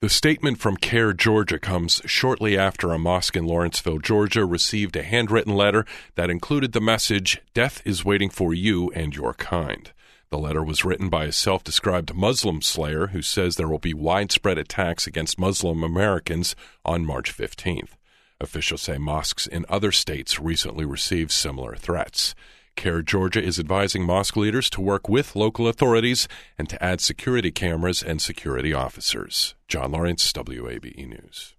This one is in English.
The statement from CARE Georgia comes shortly after a mosque in Lawrenceville, Georgia, received a handwritten letter that included the message, "Death is waiting for you and your kind." The letter was written by a self-described Muslim slayer who says there will be widespread attacks against Muslim Americans on March 15th. Officials say mosques in other states recently received similar threats. CARE Georgia is advising mosque leaders to work with local authorities and to add security cameras and security officers. John Lawrence, WABE News.